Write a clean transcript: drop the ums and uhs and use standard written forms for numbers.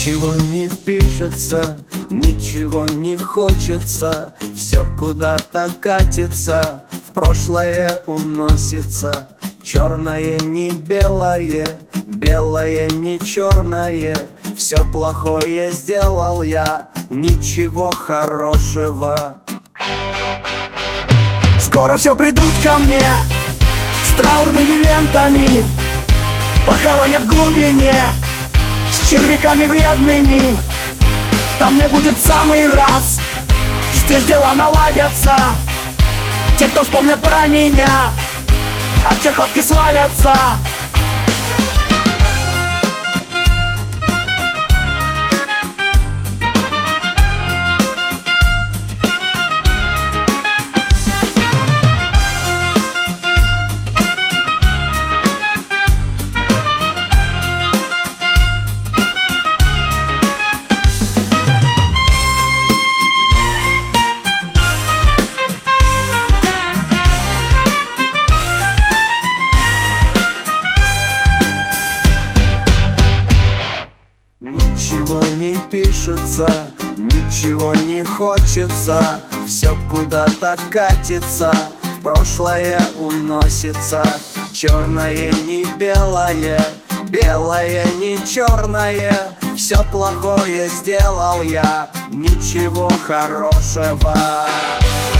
Ничего не пишется, ничего не хочется, все куда-то катится, в прошлое уносится. Черное не белое, белое не черное, все плохое сделал я, ничего хорошего. Скоро все придут ко мне с траурными лентами, похоронят в глубине с червяками вредными. Там мне будет самый раз, здесь дела наладятся. Те, кто вспомнят про меня, от чехотки свалятся. Ничего не пишется, ничего не хочется, все куда-то катится, в прошлое уносится. Черное не белое, белое не черное, все плохое сделал я, ничего хорошего.